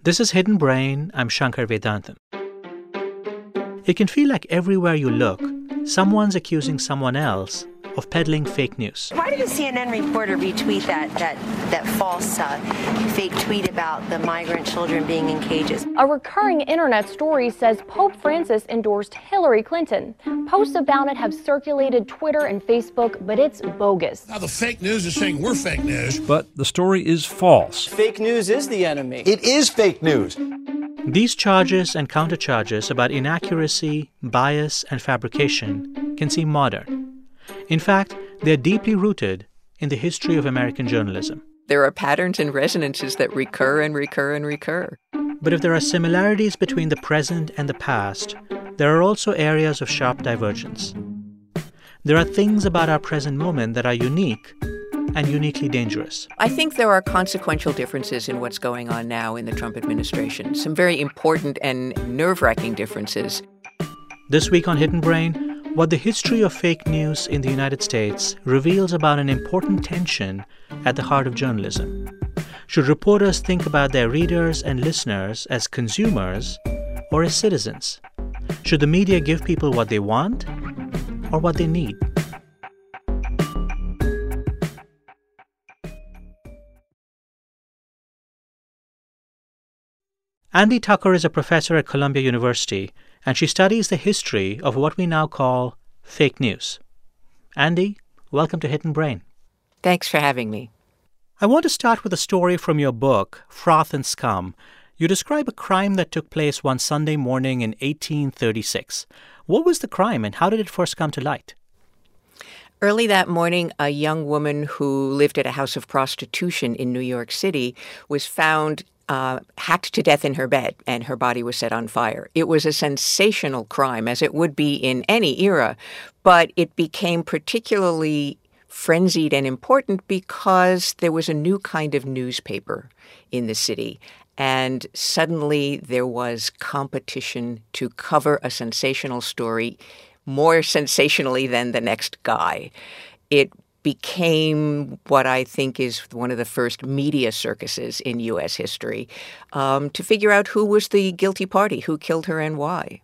This is Hidden Brain. I'm Shankar Vedantam. It can feel like everywhere you look, someone's accusing someone else of peddling fake news. Why did the CNN reporter retweet that false fake tweet about the migrant children being in cages? A recurring internet story says Pope Francis endorsed Hillary Clinton. Posts about it have circulated Twitter and Facebook, but it's bogus. Now the fake news is saying we're fake news. But the story is false. Fake news is the enemy. It is fake news. These charges and countercharges about inaccuracy, bias, and fabrication can seem modern. In fact, they're deeply rooted in the history of American journalism. There are patterns and resonances that recur and recur and recur. But if there are similarities between the present and the past, there are also areas of sharp divergence. There are things about our present moment that are unique and uniquely dangerous. I think there are consequential differences in what's going on now in the Trump administration, some very important and nerve-wracking differences. This week on Hidden Brain, what the history of fake news in the United States reveals about an important tension at the heart of journalism. Should reporters think about their readers and listeners as consumers or as citizens? Should the media give people what they want or what they need? Andi Tucker is a professor at Columbia University, and she studies the history of what we now call fake news. Andi, welcome to Hidden Brain. Thanks for having me. I want to start with a story from your book, Froth and Scum. You describe a crime that took place one Sunday morning in 1836. What was the crime, and how did it first come to light? Early that morning, a young woman who lived at a house of prostitution in New York City was found hacked to death in her bed, and her body was set on fire. It was a sensational crime, as it would be in any era, but it became particularly frenzied and important because there was a new kind of newspaper in the city, and suddenly there was competition to cover a sensational story more sensationally than the next guy. It became what I think is one of the first media circuses in U.S. history to figure out who was the guilty party, who killed her and why.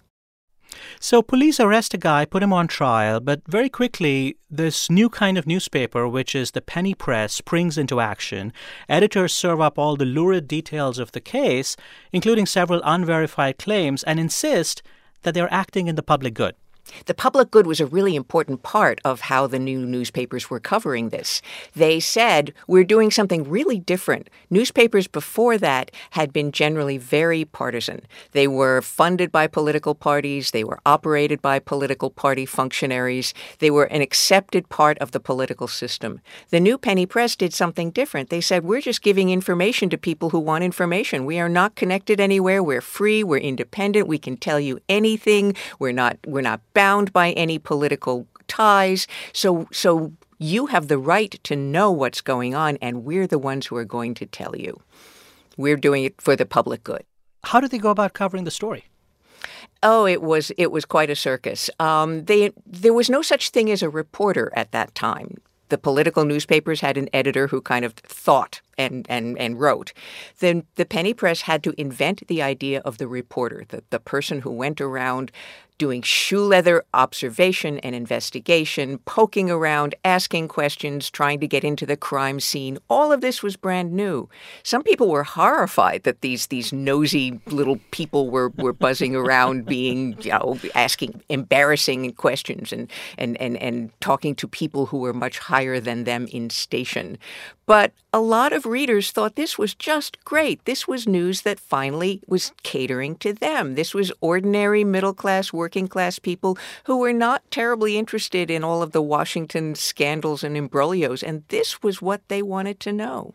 So police arrest a guy, put him on trial, but very quickly this new kind of newspaper, which is the penny press, springs into action. Editors serve up all the lurid details of the case, including several unverified claims, and insist that they're acting in the public good. The public good was a really important part of how the new newspapers were covering this. They said, we're doing something really different. Newspapers before that had been generally very partisan. They were funded by political parties. They were operated by political party functionaries. They were an accepted part of the political system. The new penny press did something different. They said, we're just giving information to people who want information. We are not connected anywhere. We're free. We're independent. We can tell you anything. We're not bound by any political ties. So you have the right to know what's going on, and we're the ones who are going to tell you. We're doing it for the public good. How did they go about covering the story? Oh, it was quite a circus. There was no such thing as a reporter at that time. The political newspapers had an editor who kind of thought and wrote. Then the penny press had to invent the idea of the reporter, the person who went around doing shoe leather observation and investigation, poking around, asking questions, trying to get into the crime scene. All of this was brand new. Some people were horrified that these nosy little people were buzzing around being, asking embarrassing questions and talking to people who were much higher than them in station. But a lot of readers thought this was just great. This was news that finally was catering to them. This was ordinary middle-class, working-class people who were not terribly interested in all of the Washington scandals and imbroglios, and this was what they wanted to know.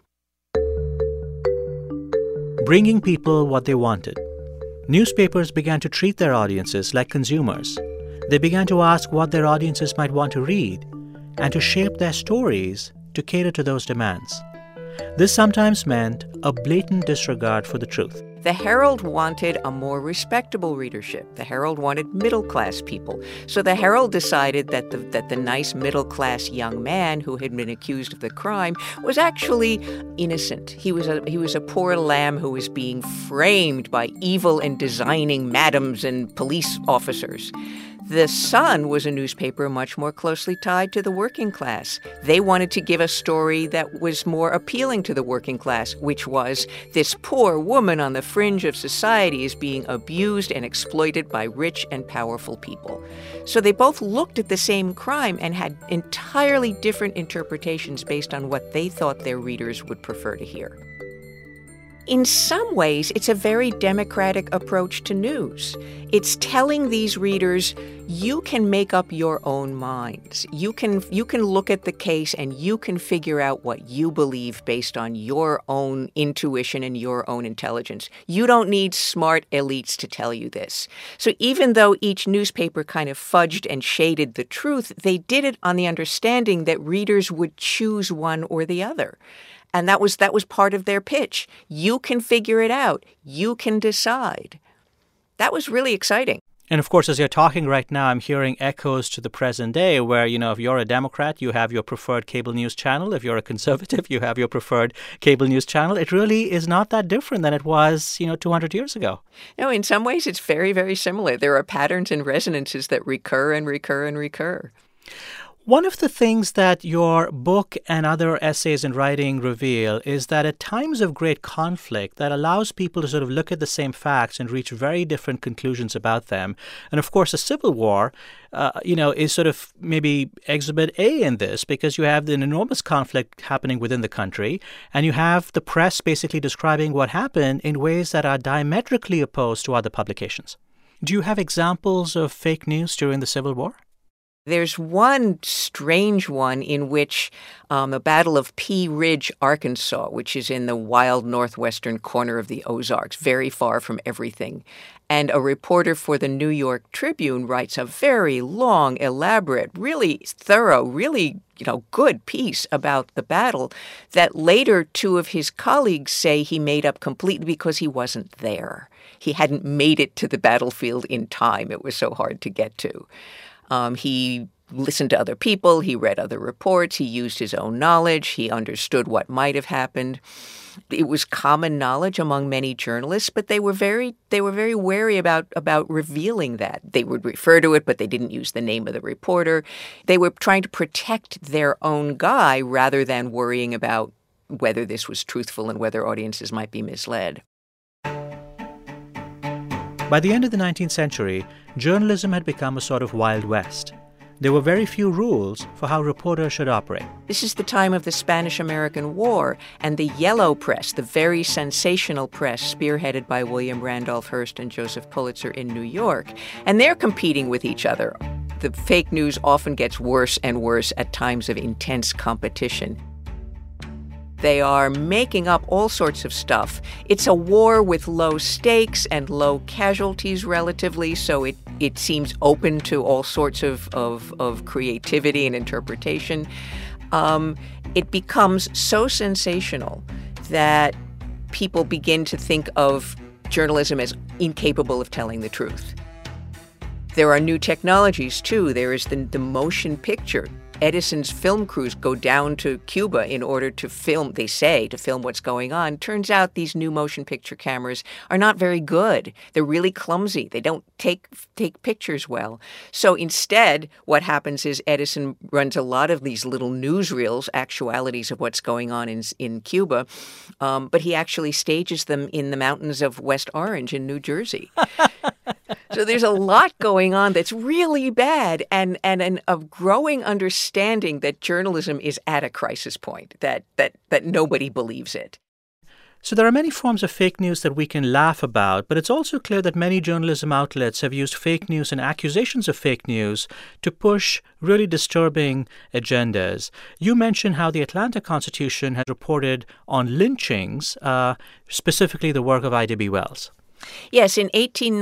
Bringing people what they wanted. Newspapers began to treat their audiences like consumers. They began to ask what their audiences might want to read and to shape their stories to cater to those demands. This sometimes meant a blatant disregard for the truth. The Herald wanted a more respectable readership. The Herald wanted middle-class people. So the Herald decided that the nice middle-class young man who had been accused of the crime was actually innocent. He was a poor lamb who was being framed by evil and designing madams and police officers. The Sun was a newspaper much more closely tied to the working class. They wanted to give a story that was more appealing to the working class, which was this poor woman on the fringe of society is being abused and exploited by rich and powerful people. So they both looked at the same crime and had entirely different interpretations based on what they thought their readers would prefer to hear. In some ways, it's a very democratic approach to news. It's telling these readers, you can make up your own minds. You can look at the case and you can figure out what you believe based on your own intuition and your own intelligence. You don't need smart elites to tell you this. So even though each newspaper kind of fudged and shaded the truth, they did it on the understanding that readers would choose one or the other. And that was part of their pitch. You can figure it out. You can decide. That was really exciting. And of course, as you're talking right now, I'm hearing echoes to the present day where, if you're a Democrat, you have your preferred cable news channel. If you're a conservative, you have your preferred cable news channel. It really is not that different than it was, 200 years ago. No, in some ways, it's very, very similar. There are patterns and resonances that recur and recur and recur. One of the things that your book and other essays and writing reveal is that at times of great conflict that allows people to sort of look at the same facts and reach very different conclusions about them. And of course, a civil war, is sort of maybe exhibit A in this, because you have an enormous conflict happening within the country, and you have the press basically describing what happened in ways that are diametrically opposed to other publications. Do you have examples of fake news during the Civil War? There's one strange one in which the Battle of Pea Ridge, Arkansas, which is in the wild northwestern corner of the Ozarks, very far from everything. And a reporter for the New York Tribune writes a very long, elaborate, really thorough, really, good piece about the battle that later two of his colleagues say he made up completely because he wasn't there. He hadn't made it to the battlefield in time. It was so hard to get to. He listened to other people. He read other reports. He used his own knowledge. He understood what might have happened. It was common knowledge among many journalists, but they were very wary about revealing that. They would refer to it, but they didn't use the name of the reporter. They were trying to protect their own guy rather than worrying about whether this was truthful and whether audiences might be misled. By the end of the 19th century, journalism had become a sort of Wild West. There were very few rules for how reporters should operate. This is the time of the Spanish-American War, and the yellow press, the very sensational press spearheaded by William Randolph Hearst and Joseph Pulitzer in New York, and they're competing with each other. The fake news often gets worse and worse at times of intense competition. They are making up all sorts of stuff. It's a war with low stakes and low casualties relatively, so it seems open to all sorts of creativity and interpretation. It becomes so sensational that people begin to think of journalism as incapable of telling the truth. There are new technologies, too. There is the motion picture. Edison's film crews go down to Cuba in order to film, they say, to film what's going on. Turns out these new motion picture cameras are not very good. They're really clumsy. They don't take pictures well. So instead, what happens is Edison runs a lot of these little newsreels, actualities of what's going on in Cuba, but he actually stages them in the mountains of West Orange in New Jersey. So there's a lot going on that's really bad, and a growing understanding that journalism is at a crisis point, that nobody believes it. So there are many forms of fake news that we can laugh about, but it's also clear that many journalism outlets have used fake news and accusations of fake news to push really disturbing agendas. You mentioned how the Atlanta Constitution had reported on lynchings, specifically the work of I.W. Wells. Yes, in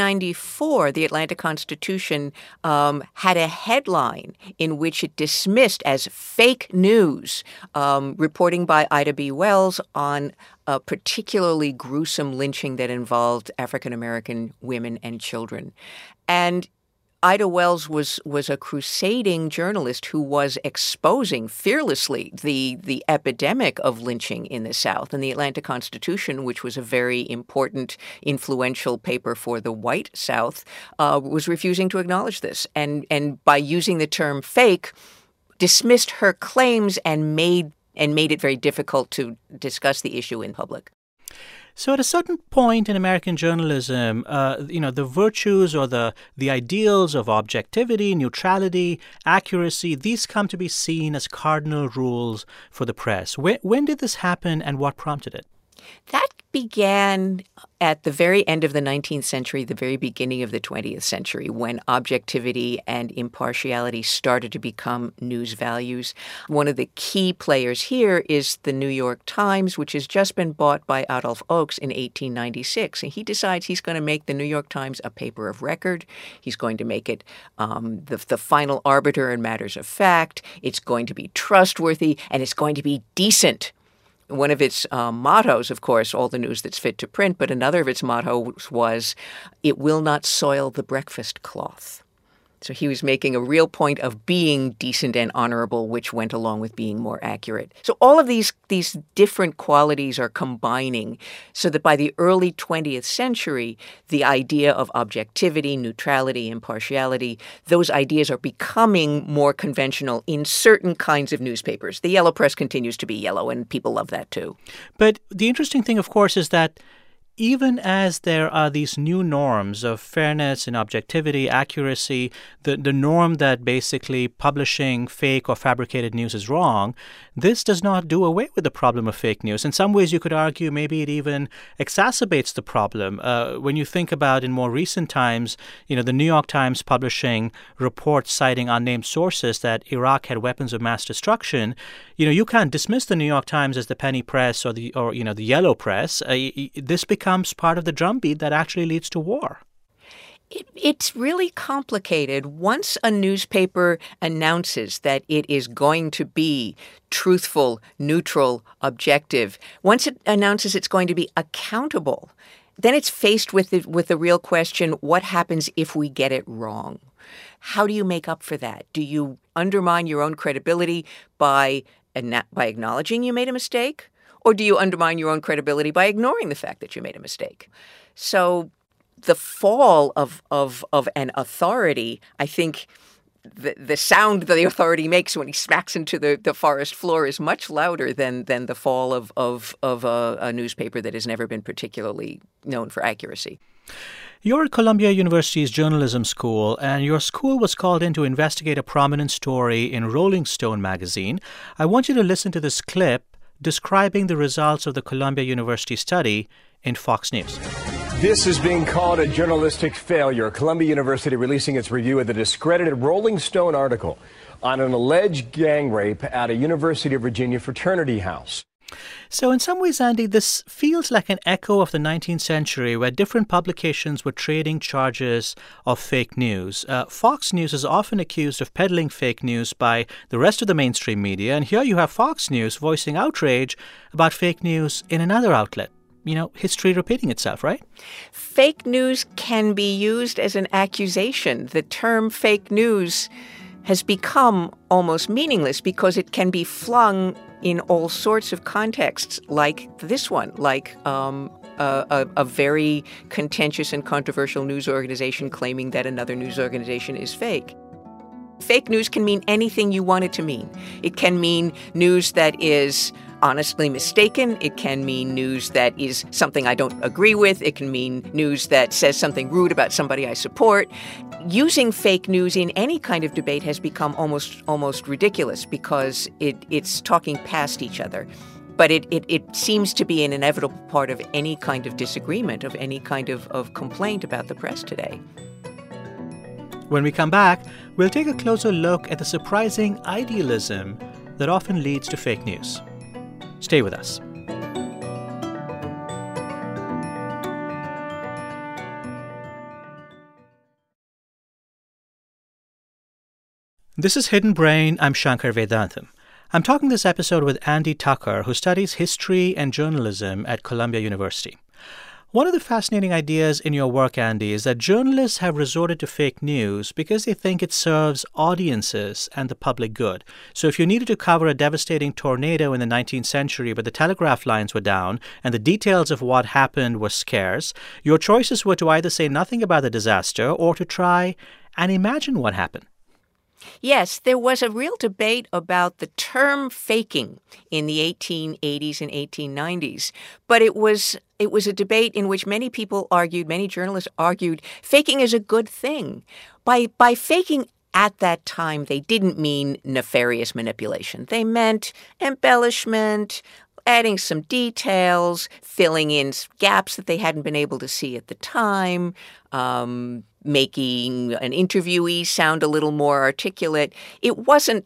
1894, the Atlanta Constitution had a headline in which it dismissed as fake news reporting by Ida B. Wells on a particularly gruesome lynching that involved African-American women and children. And Ida Wells was a crusading journalist who was exposing fearlessly the epidemic of lynching in the South. And the Atlanta Constitution, which was a very important, influential paper for the white South, was refusing to acknowledge this. And by using the term fake, dismissed her claims and made it very difficult to discuss the issue in public. So at a certain point in American journalism, the virtues or the ideals of objectivity, neutrality, accuracy, these come to be seen as cardinal rules for the press. When did this happen and what prompted it? That began at the very end of the 19th century, the very beginning of the 20th century, when objectivity and impartiality started to become news values. One of the key players here is the New York Times, which has just been bought by Adolph Oakes in 1896. And he decides he's going to make the New York Times a paper of record. He's going to make it the final arbiter in matters of fact. It's going to be trustworthy, and it's going to be decent. One of its mottos, of course, all the news that's fit to print, but another of its mottos was, it will not soil the breakfast cloth. So he was making a real point of being decent and honorable, which went along with being more accurate. So all of these different qualities are combining so that by the early 20th century, the idea of objectivity, neutrality, impartiality, those ideas are becoming more conventional in certain kinds of newspapers. The yellow press continues to be yellow, and people love that too. But the interesting thing, of course, is that even as there are these new norms of fairness and objectivity, accuracy, the norm that basically publishing fake or fabricated news is wrong, this does not do away with the problem of fake news. In some ways, you could argue maybe it even exacerbates the problem. When you think about in more recent times, the New York Times publishing reports citing unnamed sources that Iraq had weapons of mass destruction, you can't dismiss the New York Times as the penny press or the yellow press. This becomes part of the drumbeat that actually leads to war. It's really complicated. Once a newspaper announces that it is going to be truthful, neutral, objective, once it announces it's going to be accountable, then it's faced with the real question, what happens if we get it wrong? How do you make up for that? Do you undermine your own credibility by acknowledging you made a mistake? Or do you undermine your own credibility by ignoring the fact that you made a mistake? So the fall of an authority, I think the sound that the authority makes when he smacks into the forest floor is much louder than the fall of a newspaper that has never been particularly known for accuracy. You're at Columbia University's journalism school, and your school was called in to investigate a prominent story in Rolling Stone magazine. I want you to listen to this clip describing the results of the Columbia University study in Fox News. This is being called a journalistic failure. Columbia University releasing its review of the discredited Rolling Stone article on an alleged gang rape at a University of Virginia fraternity house. So in some ways, Andy, this feels like an echo of the 19th century where different publications were trading charges of fake news. Fox News is often accused of peddling fake news by the rest of the mainstream media. And here you have Fox News voicing outrage about fake news in another outlet. History repeating itself, right? Fake news can be used as an accusation. The term fake news has become almost meaningless because it can be flung in all sorts of contexts like this one, like a very contentious and controversial news organization claiming that another news organization is fake. Fake news can mean anything you want it to mean. It can mean news that is honestly mistaken. It can mean news that is something I don't agree with. It can mean news that says something rude about somebody I support. Using fake news in any kind of debate has become almost ridiculous because it's talking past each other. But it seems to be an inevitable part of any kind of disagreement, of any kind of complaint about the press today. When we come back, we'll take a closer look at the surprising idealism that often leads to fake news. Stay with us. This is Hidden Brain. I'm Shankar Vedantam. I'm talking this episode with Andy Tucker, who studies history and journalism at Columbia University. One of the fascinating ideas in your work, Andy, is that journalists have resorted to fake news because they think it serves audiences and the public good. So if you needed to cover a devastating tornado in the 19th century, but the telegraph lines were down and the details of what happened were scarce, your choices were to either say nothing about the disaster or to try and imagine what happened. Yes, there was a real debate about the term faking in the 1880s and 1890s, but it was a debate in which many journalists argued, faking is a good thing. By faking at that time, they didn't mean nefarious manipulation. They meant embellishment, adding some details, filling in gaps that they hadn't been able to see at the time, making an interviewee sound a little more articulate. It wasn't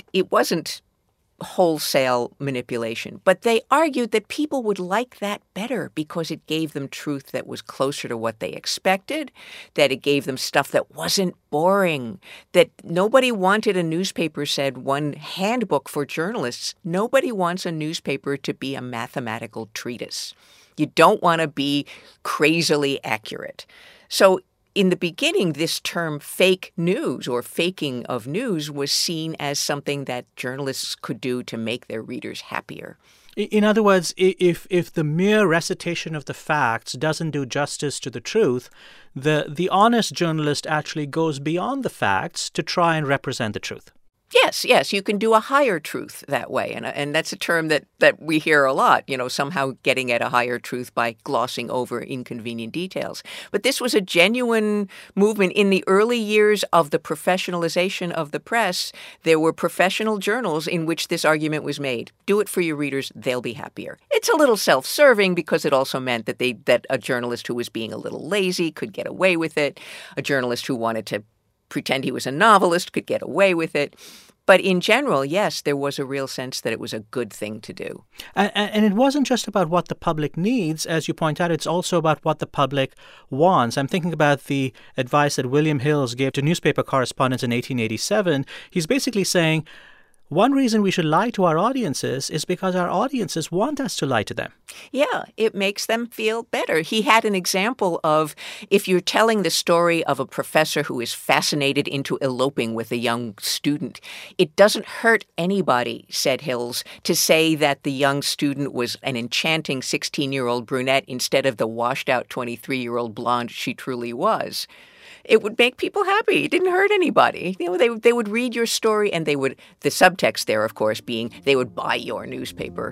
wholesale manipulation, but they argued that people would like that better because it gave them truth that was closer to what they expected, that it gave them stuff that wasn't boring, that nobody wanted. A newspaper said, one handbook for journalists, nobody wants a newspaper to be a mathematical treatise. You don't want to be crazily accurate. So in the beginning, this term fake news or faking of news was seen as something that journalists could do to make their readers happier. In other words, if the mere recitation of the facts doesn't do justice to the truth, the honest journalist actually goes beyond the facts to try and represent the truth. Yes, you can do a higher truth that way. And that's a term that we hear a lot, somehow getting at a higher truth by glossing over inconvenient details. But this was a genuine movement. In the early years of the professionalization of the press, there were professional journals in which this argument was made. Do it for your readers, they'll be happier. It's a little self-serving because it also meant that a journalist who was being a little lazy could get away with it. A journalist who wanted to pretend he was a novelist could get away with it. But in general, yes, there was a real sense that it was a good thing to do. And it wasn't just about what the public needs. As you point out, it's also about what the public wants. I'm thinking about the advice that William Hills gave to newspaper correspondents in 1887. He's basically saying, one reason we should lie to our audiences is because our audiences want us to lie to them. Yeah, it makes them feel better. He had an example of if you're telling the story of a professor who is fascinated into eloping with a young student, it doesn't hurt anybody, said Hills, to say that the young student was an enchanting 16-year-old brunette instead of the washed-out 23-year-old blonde she truly was. It would make people happy. It didn't hurt anybody. They would read your story and the subtext there, of course, being they would buy your newspaper.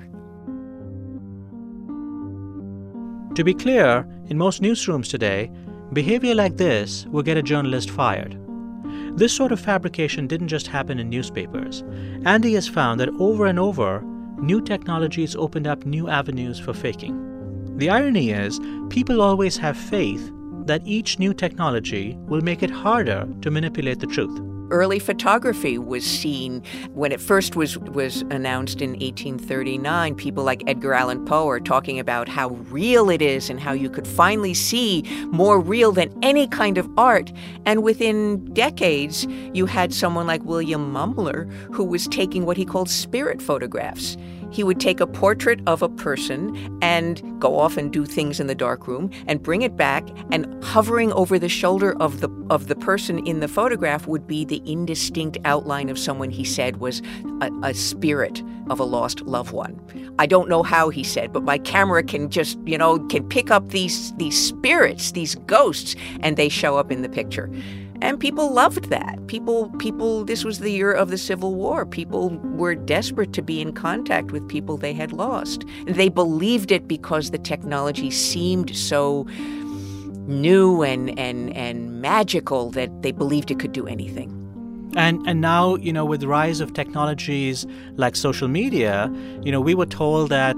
To be clear, in most newsrooms today, behavior like this will get a journalist fired. This sort of fabrication didn't just happen in newspapers. Andy has found that over and over, new technologies opened up new avenues for faking. The irony is, people always have faith that each new technology will make it harder to manipulate the truth. Early photography was seen when it first was announced in 1839. People like Edgar Allan Poe are talking about how real it is and how you could finally see more real than any kind of art. And within decades, you had someone like William Mumler who was taking what he called spirit photographs. He would take a portrait of a person and go off and do things in the darkroom and bring it back, and hovering over the shoulder of the person in the photograph would be the indistinct outline of someone he said was a spirit of a lost loved one. I don't know how, he said, but my camera can just, can pick up these spirits, these ghosts, and they show up in the picture. And people loved that. People, this was the year of the Civil War. People were desperate to be in contact with people they had lost. They believed it because the technology seemed so new and magical that they believed it could do anything. And now, with the rise of technologies like social media, we were told that,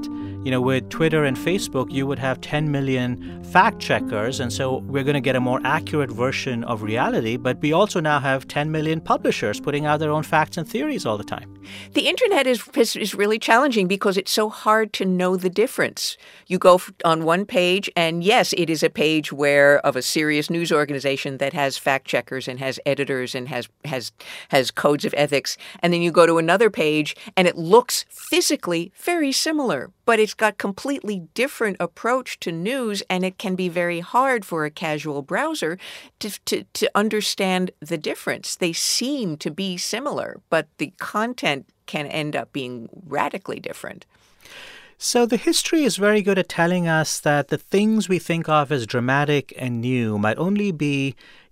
with Twitter and Facebook, you would have 10 million fact checkers. And so we're going to get a more accurate version of reality. But we also now have 10 million publishers putting out their own facts and theories all the time. The internet is really challenging because it's so hard to know the difference. You go on one page, and yes, it is a page of a serious news organization that has fact checkers and has editors and has codes of ethics. And then you go to another page, and it looks physically very similar, but it's got completely different approach to news, and it can be very hard for a casual browser to understand the difference. They seem to be similar, but the content can end up being radically different. So the history is very good at telling us that the things we think of as dramatic and new might only be,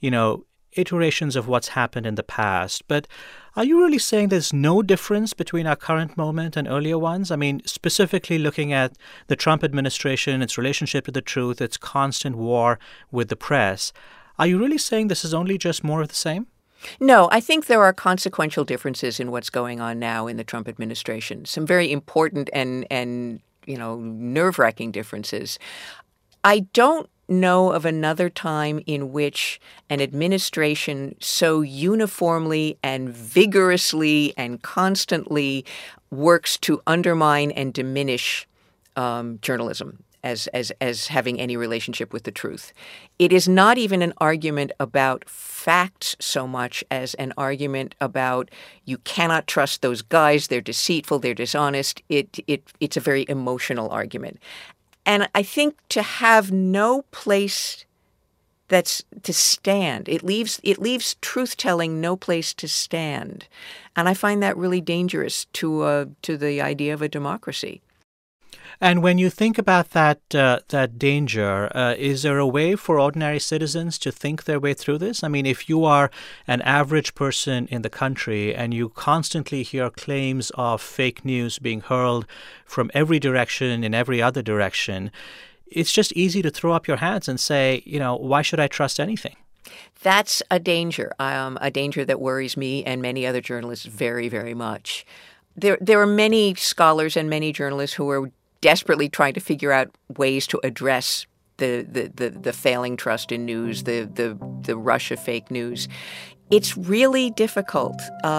iterations of what's happened in the past. But are you really saying there's no difference between our current moment and earlier ones? I mean, specifically looking at the Trump administration, its relationship to the truth, its constant war with the press. Are you really saying this is only just more of the same? No, I think there are consequential differences in what's going on now in the Trump administration. Some very important and nerve-wracking differences. I don't know of another time in which an administration so uniformly and vigorously and constantly works to undermine and diminish journalism as having any relationship with the truth. It is not even an argument about facts so much as an argument about you cannot trust those guys, they're deceitful, they're dishonest. It's a very emotional argument. And I think to have no place that's to stand, it leaves truth-telling no place to stand. And I find that really dangerous to the idea of a democracy. And when you think about that danger, is there a way for ordinary citizens to think their way through this? I mean, if you are an average person in the country and you constantly hear claims of fake news being hurled from every direction in every other direction, it's just easy to throw up your hands and say, why should I trust anything? That's a danger that worries me and many other journalists very, very much. There are many scholars and many journalists who are desperately trying to figure out ways to address the failing trust in news, the rush of fake news. It's really difficult.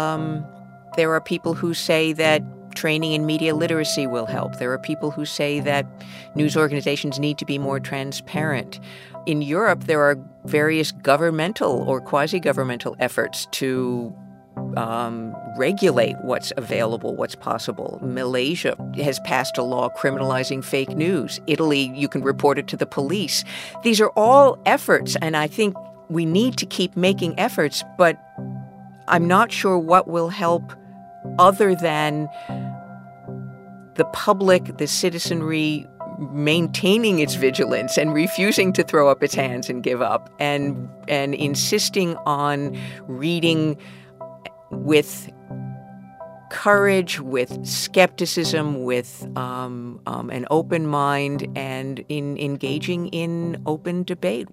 There are people who say that training in media literacy will help. There are people who say that news organizations need to be more transparent. In Europe, there are various governmental or quasi-governmental efforts to regulate what's available, what's possible. Malaysia has passed a law criminalizing fake news. Italy, you can report it to the police. These are all efforts, and I think we need to keep making efforts, but I'm not sure what will help other than the public, the citizenry, maintaining its vigilance and refusing to throw up its hands and give up, and insisting on reading with courage, with skepticism, with an open mind, and in engaging in open debate.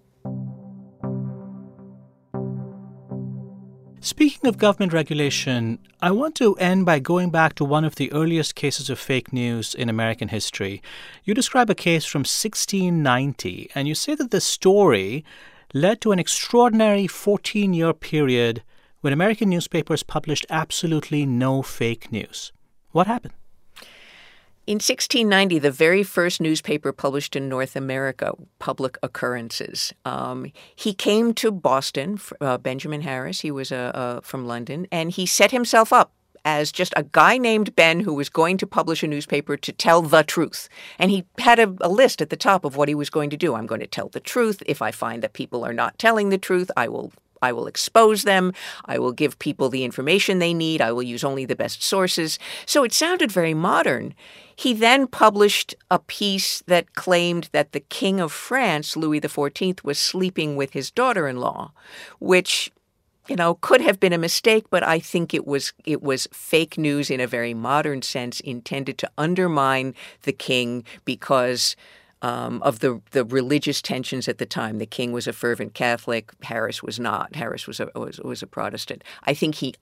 Speaking of government regulation, I want to end by going back to one of the earliest cases of fake news in American history. You describe a case from 1690, and you say that the story led to an extraordinary 14-year period when American newspapers published absolutely no fake news. What happened? In 1690, the very first newspaper published in North America, Public Occurrences. He came to Boston, Benjamin Harris, he was from London, and he set himself up as just a guy named Ben who was going to publish a newspaper to tell the truth. And he had a list at the top of what he was going to do. I'm going to tell the truth. If I find that people are not telling the truth, I will expose them. I will give people the information they need. I will use only the best sources. So it sounded very modern. He then published a piece that claimed that the King of France, Louis XIV, was sleeping with his daughter-in-law, which, could have been a mistake, but I think it was fake news in a very modern sense, intended to undermine the king because of the religious tensions at the time. The king was a fervent Catholic. Harris was not. Harris was a Protestant. I think he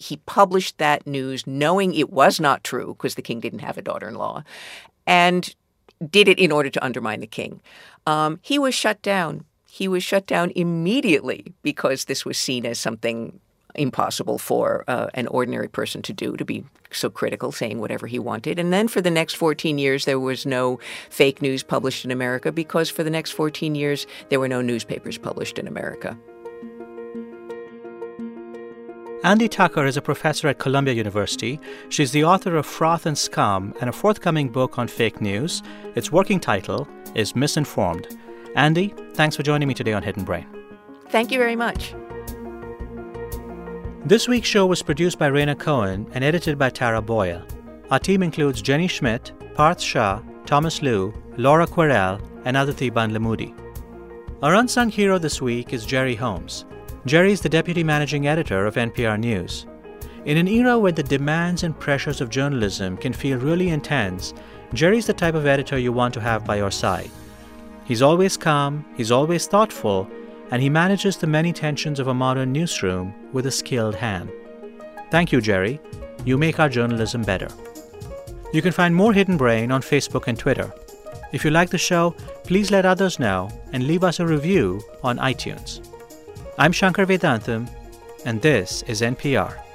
published that news knowing it was not true because the king didn't have a daughter-in-law, and did it in order to undermine the king. He was shut down. He was shut down immediately because this was seen as something impossible for an ordinary person to do, to be so critical, saying whatever he wanted. And then for the next 14 years, there was no fake news published in America because for the next 14 years, there were no newspapers published in America. Andi Tucker is a professor at Columbia University. She's the author of Froth and Scum and a forthcoming book on fake news. Its working title is Misinformed. Andi, thanks for joining me today on Hidden Brain. Thank you very much. This week's show was produced by Raina Cohen and edited by Tara Boyle. Our team includes Jenny Schmidt, Parth Shah, Thomas Liu, Laura Querelle, and Aditi Bandlamudi. Our unsung hero this week is Jerry Holmes. Jerry is the deputy managing editor of NPR News. In an era where the demands and pressures of journalism can feel really intense, Jerry's the type of editor you want to have by your side. He's always calm, he's always thoughtful, and he manages the many tensions of a modern newsroom with a skilled hand. Thank you, Jerry. You make our journalism better. You can find more Hidden Brain on Facebook and Twitter. If you like the show, please let others know and leave us a review on iTunes. I'm Shankar Vedantam, and this is NPR.